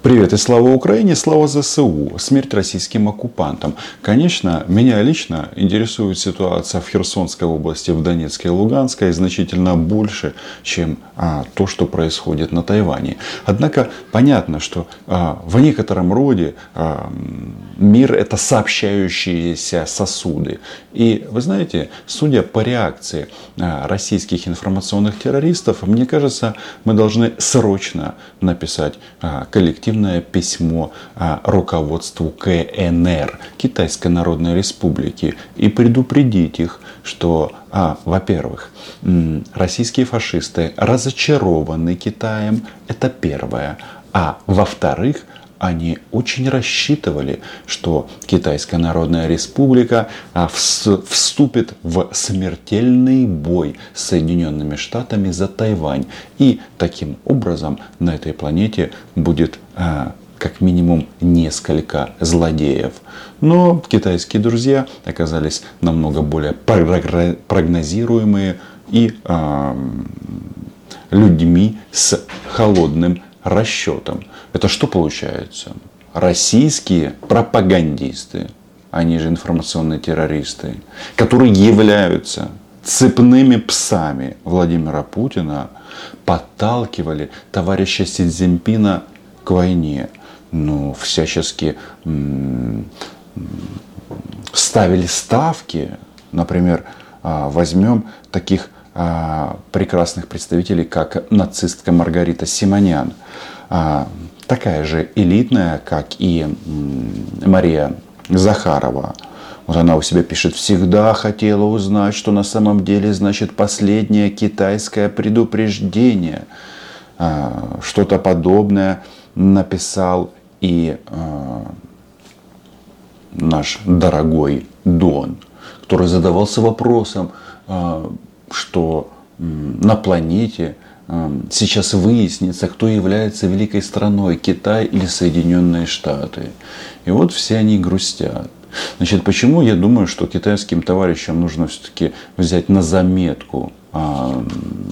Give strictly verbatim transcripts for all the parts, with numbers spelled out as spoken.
Привет и слава Украине, слава ЗСУ, смерть российским оккупантам. Конечно, меня лично интересует ситуация в Херсонской области, в Донецкой и Луганской значительно больше, чем а, то, что происходит на Тайване. Однако понятно, что а, в некотором роде а, мир — это сообщающиеся сосуды. И вы знаете, судя по реакции а, российских информационных террористов, мне кажется, мы должны срочно написать а, коллективное письмо а, руководству КНР, Китайской Народной Республики, и предупредить их, что, а, во-первых, российские фашисты разочарованы Китаем, это первое, а во-вторых, они очень рассчитывали, что Китайская Народная Республика вступит в смертельный бой с Соединенными Штатами за Тайвань. И таким образом на этой планете будет как минимум несколько злодеев. Но китайские друзья оказались намного более прогнозируемые и людьми с холодным расчетом. Это что получается? Российские пропагандисты, они же информационные террористы, которые являются цепными псами Владимира Путина, подталкивали товарища Си Цзиньпина к войне. Ну, всячески м- ставили ставки. Например, возьмем таких прекрасных представителей, как нацистка Маргарита Симонян. Такая же элитная, как и Мария Захарова. Вот она у себя пишет: всегда хотела узнать, что на самом деле значит последнее китайское предупреждение. Что-то подобное написал и наш дорогой Дон, который задавался вопросом, что на планете сейчас выяснится, кто является великой страной, Китай или Соединенные Штаты. И вот все они грустят. Значит, почему я думаю, что китайским товарищам нужно все-таки взять на заметку а,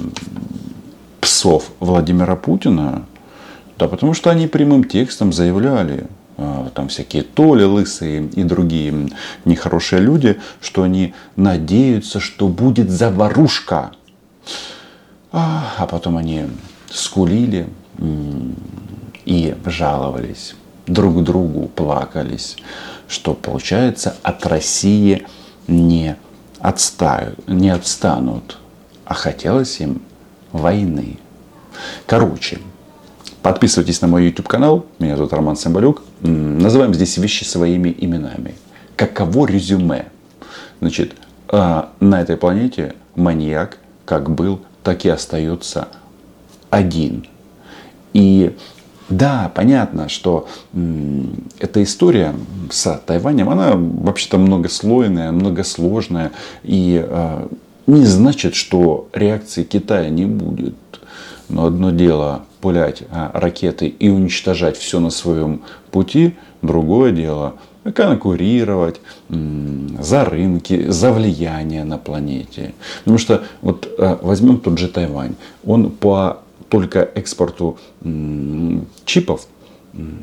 псов Владимира Путина? Да, потому что они прямым текстом заявляли, а, там всякие Толи лысые и другие нехорошие люди, что они надеются, что будет заварушка. А потом они скулили и жаловались друг другу, плакались, что, получается, от России не, отстают, не отстанут, а хотелось им войны. Короче, подписывайтесь на мой YouTube канал, меня зовут Роман Цымбалюк, называем здесь вещи своими именами. Каково резюме? Значит, на этой планете маньяк как был, так и остается один. И да, понятно, что м, эта история с Тайванем, она вообще-то многослойная, многосложная. И э, не значит, что реакции Китая не будет. Но одно дело пулять а, ракеты и уничтожать все на своем пути. Другое дело конкурировать м, за рынки, за влияние на планете. Потому что вот э, возьмем тот же Тайвань. Он по только экспорту м, чипов м,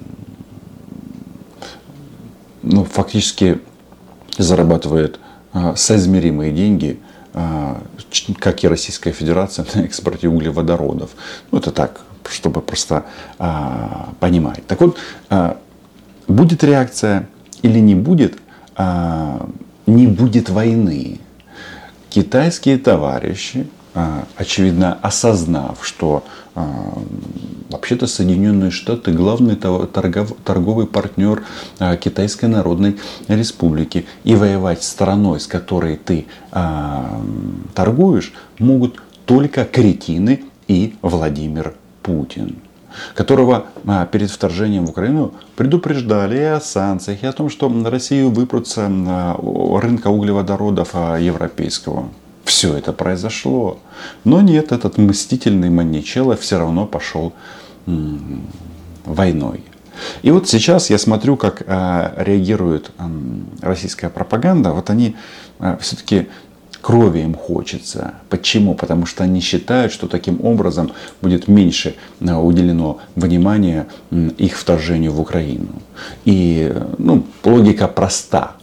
ну, фактически зарабатывает э, соизмеримые деньги, э, как и Российская Федерация на экспорте углеводородов. Ну, это так, чтобы просто э, понимать. Так вот, э, будет реакция или не будет, а, не будет войны. Китайские товарищи, а, очевидно осознав, что а, вообще-то Соединенные Штаты главный торгов, торговый партнер а, Китайской Народной Республики, и воевать с страной, с которой ты а, торгуешь, могут только кретины и Владимир Путин, которого а, перед вторжением в Украину предупреждали и о санкциях, и о том, что на Россию выпрутся а, рынка углеводородов а, европейского. Все это произошло. Но нет, этот мстительный маньячелло все равно пошел м- войной. И вот сейчас я смотрю, как а, реагирует а, российская пропаганда. Вот они а, все-таки Крови им хочется. Почему? Потому что они считают, что таким образом будет меньше уделено внимания их вторжению в Украину. И ну, логика проста.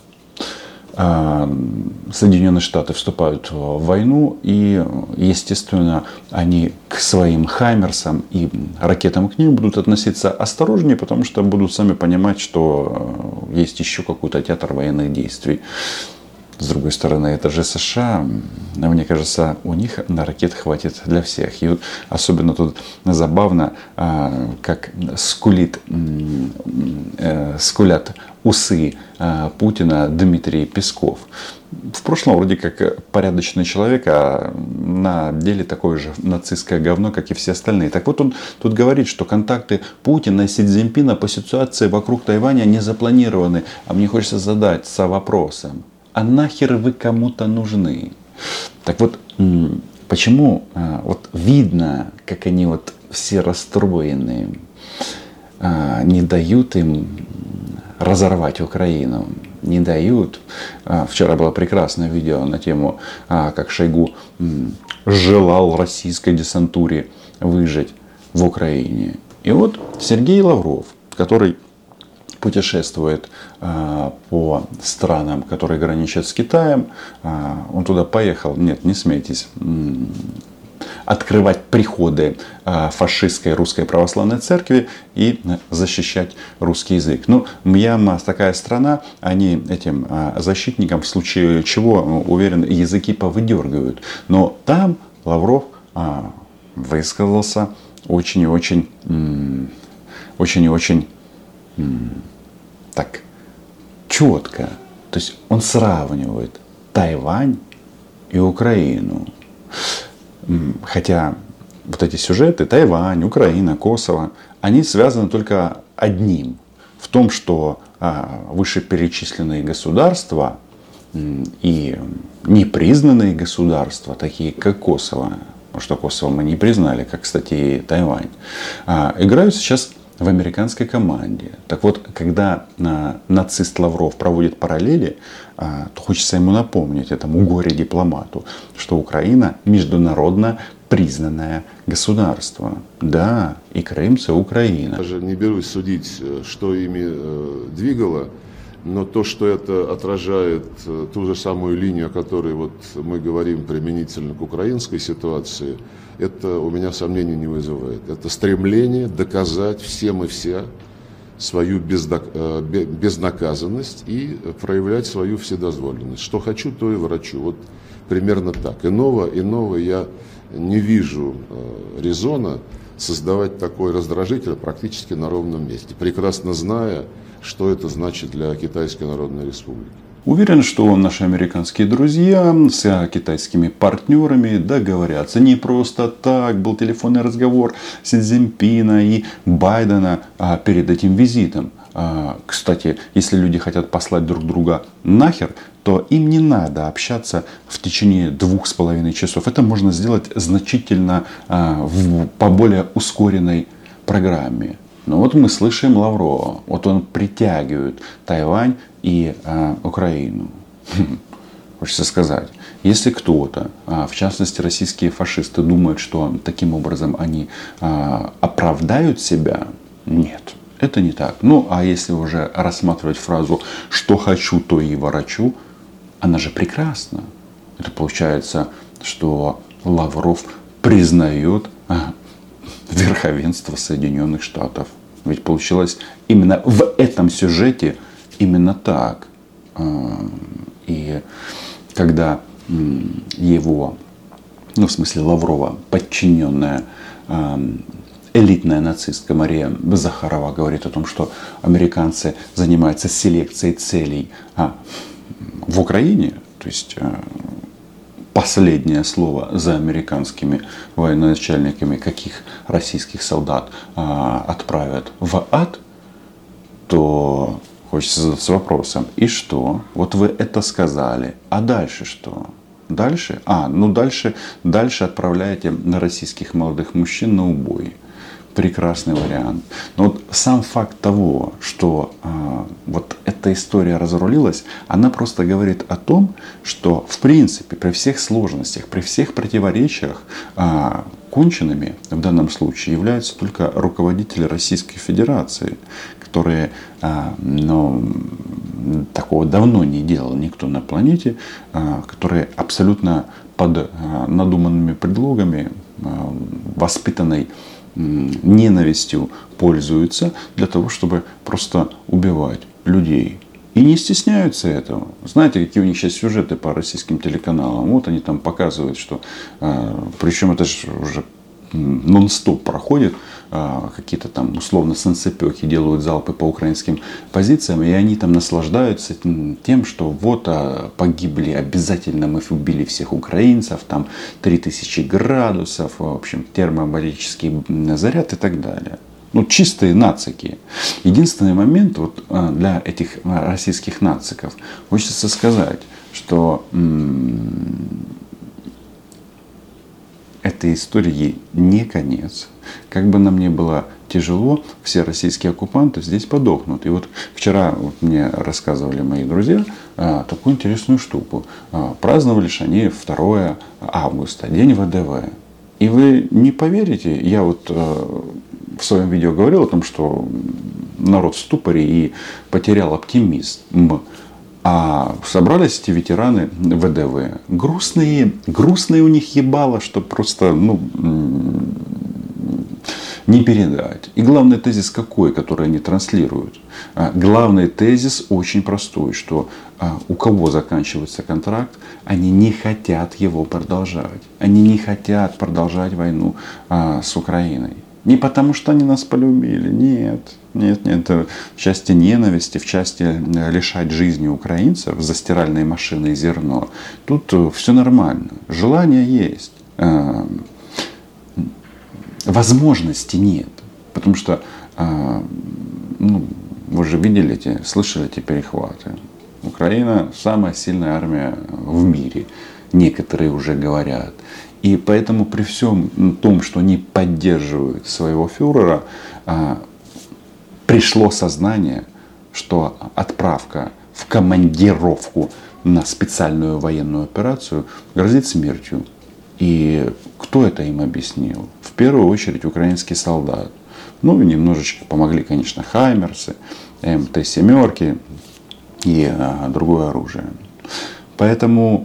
Соединенные Штаты вступают в войну, и, естественно, они к своим хаймерсам и ракетам к ним будут относиться осторожнее, потому что будут сами понимать, что есть еще какой-то театр военных действий. С другой стороны, это же США, мне кажется, у них на ракет хватит для всех. И вот особенно тут забавно, как скулит, скулят усы Путина Дмитрий Песков. В прошлом вроде как порядочный человек, а на деле такое же нацистское говно, как и все остальные. Так вот он тут говорит, что контакты Путина и Си Цзиньпина по ситуации вокруг Тайваня не запланированы. А мне хочется задаться вопросом. А нахер вы кому-то нужны? Так вот, почему вот видно, как они вот все расстроенные, не дают им разорвать Украину, не дают. Вчера было прекрасное видео на тему, как Шойгу желал российской десантуре выжить в Украине. И вот Сергей Лавров, который путешествует э, по странам, которые граничат с Китаем. Э, он туда поехал, нет, не смейтесь, м- открывать приходы э, фашистской русской православной церкви и защищать русский язык. Ну, Мьянма такая страна, они этим э, защитникам в случае чего, уверен, языки повыдергивают. Но там Лавров э, высказался очень и очень, м- очень и очень так четко. То есть он сравнивает Тайвань и Украину. Хотя вот эти сюжеты, Тайвань, Украина, Косово, они связаны только одним. В том, что вышеперечисленные государства и непризнанные государства, такие как Косово, потому что Косово мы не признали, как, кстати, и Тайвань, играют сейчас в американской команде. Так вот, когда а, нацист Лавров проводит параллели, а, то хочется ему напомнить, этому горе-дипломату, что Украина международно признанное государство. Да, и Крым – это Украина. Даже не берусь судить, что ими э, двигало, но то, что это отражает э, ту же самую линию, о которой вот мы говорим применительно к украинской ситуации, это у меня сомнений не вызывает. Это стремление доказать всем и вся свою безнаказанность и проявлять свою вседозволенность. Что хочу, то и врачу. Вот примерно так. Иного, иного я не вижу резона создавать такой раздражитель практически на ровном месте, прекрасно зная, что это значит для Китайской Народной Республики. Уверен, что наши американские друзья с китайскими партнерами договорятся. Не просто так был телефонный разговор Си Цзиньпина и Байдена перед этим визитом. Кстати, если люди хотят послать друг друга нахер, то им не надо общаться в течение двух с половиной часов. Это можно сделать значительно в, по более ускоренной программе. Но вот мы слышим Лаврова. Вот он притягивает Тайвань и а, Украину. Хочется сказать, если кто-то, а, в частности российские фашисты, думают, что таким образом они а, оправдают себя, нет, это не так. Ну, а если уже рассматривать фразу «что хочу, то и ворочу», она же прекрасна. Это получается, что Лавров признает а, верховенство Соединенных Штатов. Ведь получилось именно в этом сюжете именно так. И когда его, ну в смысле Лаврова, подчиненная элитная нацистка Мария Захарова говорит о том, что американцы занимаются селекцией целей в Украине, то есть последнее слово за американскими военачальниками, каких российских солдат а, отправят в ад, то хочется задаться вопросом, и что? Вот вы это сказали, а дальше что? Дальше? А, ну дальше, дальше отправляете российских молодых мужчин на убой. Прекрасный вариант. Но вот сам факт того, что а, вот это эта история разрулилась, она просто говорит о том, что в принципе при всех сложностях, при всех противоречиях а, конченными в данном случае являются только руководители Российской Федерации, которые а, ну, такого давно не делал никто на планете, а, которые абсолютно под а, надуманными предлогами, а, воспитанной ненавистью пользуются для того, чтобы просто убивать людей. И не стесняются этого. Знаете, какие у них сейчас сюжеты по российским телеканалам? Вот они там показывают, что... Причем это же уже нон-стоп проходит. Какие-то там условно санцепёки делают залпы по украинским позициям. И они там наслаждаются тем, что вот погибли обязательно, мы убили всех украинцев. Там три тысячи градусов. В общем, термобарический заряд и так далее. Ну, чистые нацики. Единственный момент вот для этих российских нациков хочется сказать, что м- этой истории не конец. Как бы нам ни было тяжело, все российские оккупанты здесь подохнут. И вот вчера вот мне рассказывали мои друзья а, такую интересную штуку. А, праздновали же они второе августа, день ВДВ. И вы не поверите, я вот а, в своем видео говорил о том, что народ в ступоре и потерял оптимизм. А собрались эти ветераны ВДВ. Грустные, грустные у них ебало, что просто ну, не передать. И главный тезис какой, который они транслируют? Главный тезис очень простой, что у кого заканчивается контракт, они не хотят его продолжать. Они не хотят продолжать войну с Украиной. Не потому, что они нас полюбили. Нет, нет, нет. В части ненависти, в части лишать жизни украинцев за стиральные машины и зерно. Тут все нормально. Желание есть. Возможности нет. Потому что, ну, вы же видели эти, слышали эти перехваты. Украина самая сильная армия в мире. Некоторые уже говорят. И поэтому при всем том, что они поддерживают своего фюрера, пришло сознание, что отправка в командировку на специальную военную операцию грозит смертью. И кто это им объяснил? В первую очередь украинский солдат. Ну и немножечко помогли, конечно, хаймерсы, эм тэ семь и а, другое оружие. Поэтому...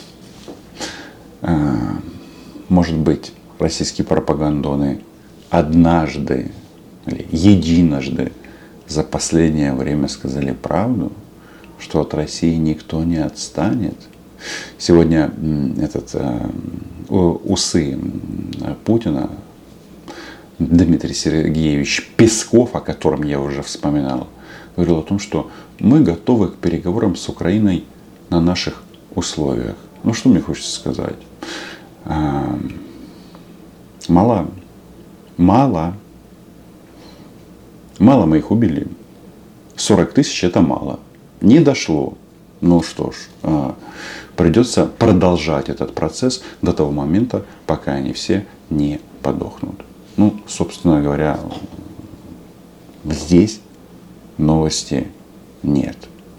А, может быть, российские пропагандоны однажды или единожды за последнее время сказали правду, что от России никто не отстанет. Сегодня этот э, усы Путина Дмитрий Сергеевич Песков, о котором я уже вспоминал, говорил о том, что мы готовы к переговорам с Украиной на наших условиях. Ну что мне хочется сказать? Мало. Мало. Мало мы их убили. сорок тысяч это мало. Не дошло. Ну что ж, придется продолжать этот процесс до того момента, пока они все не подохнут. Ну, собственно говоря, здесь новости нет.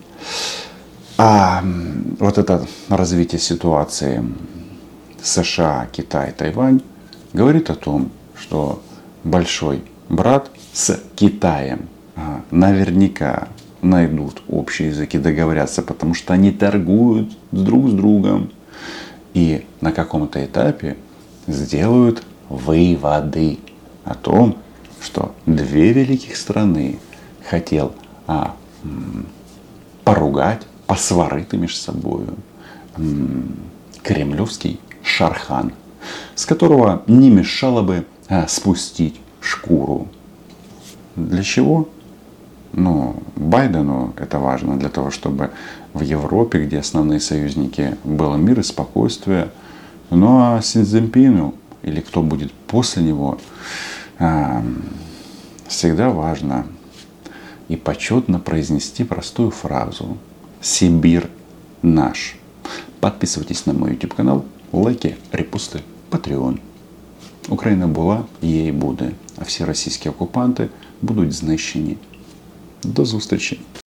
А вот это развитие ситуации США, Китай, Тайвань говорит о том, что большой брат с Китаем наверняка найдут общий язык и договорятся, потому что они торгуют друг с другом. И на каком-то этапе сделают выводы о том, что две великих страны хотел а, поругать, посварить между собой кремлевский Шархан, с которого не мешало бы а, спустить шкуру. Для чего? Ну, Байдену это важно для того, чтобы в Европе, где основные союзники, был мир и спокойствие. Ну а Си Цзиньпину, или кто будет после него, а, всегда важно и почетно произнести простую фразу: «Сибирь наш». Подписывайтесь на мой YouTube канал, лайки, репости, Patreon. Україна була, є і буде, а всі російські окупанти будуть знищені. До зустрічі!